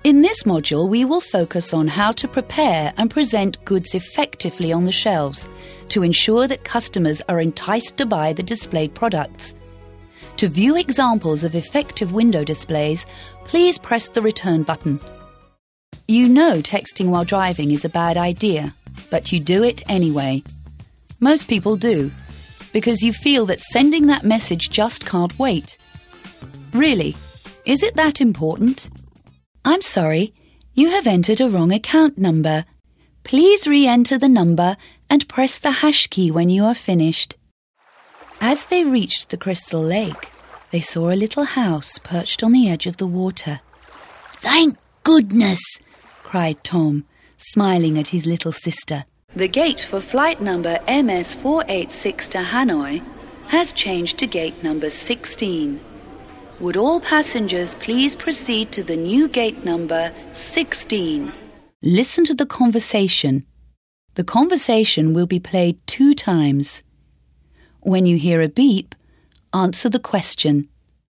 In this module, we will focus on how to prepare and present goods effectively on the shelves to ensure that customers are enticed to buy the displayed products. To view examples of effective window displays, please press the return button. You know texting while driving is a bad idea, but you do it anyway. Most people do, because you feel that sending that message just can't wait. Really, is it that important? I'm sorry, you have entered a wrong account number. Please re-enter the number and press the hash key when you are finished. As they reached the crystal lake, they saw a little house perched on the edge of the water. "Thank goodness!" cried Tom, smiling at his little sister. The gate for flight number MS486 to Hanoi has changed to gate number 16. Would all passengers please proceed to the new gate number 16? Listen to the conversation. The conversation will be played 2 times. When you hear a beep, answer the question.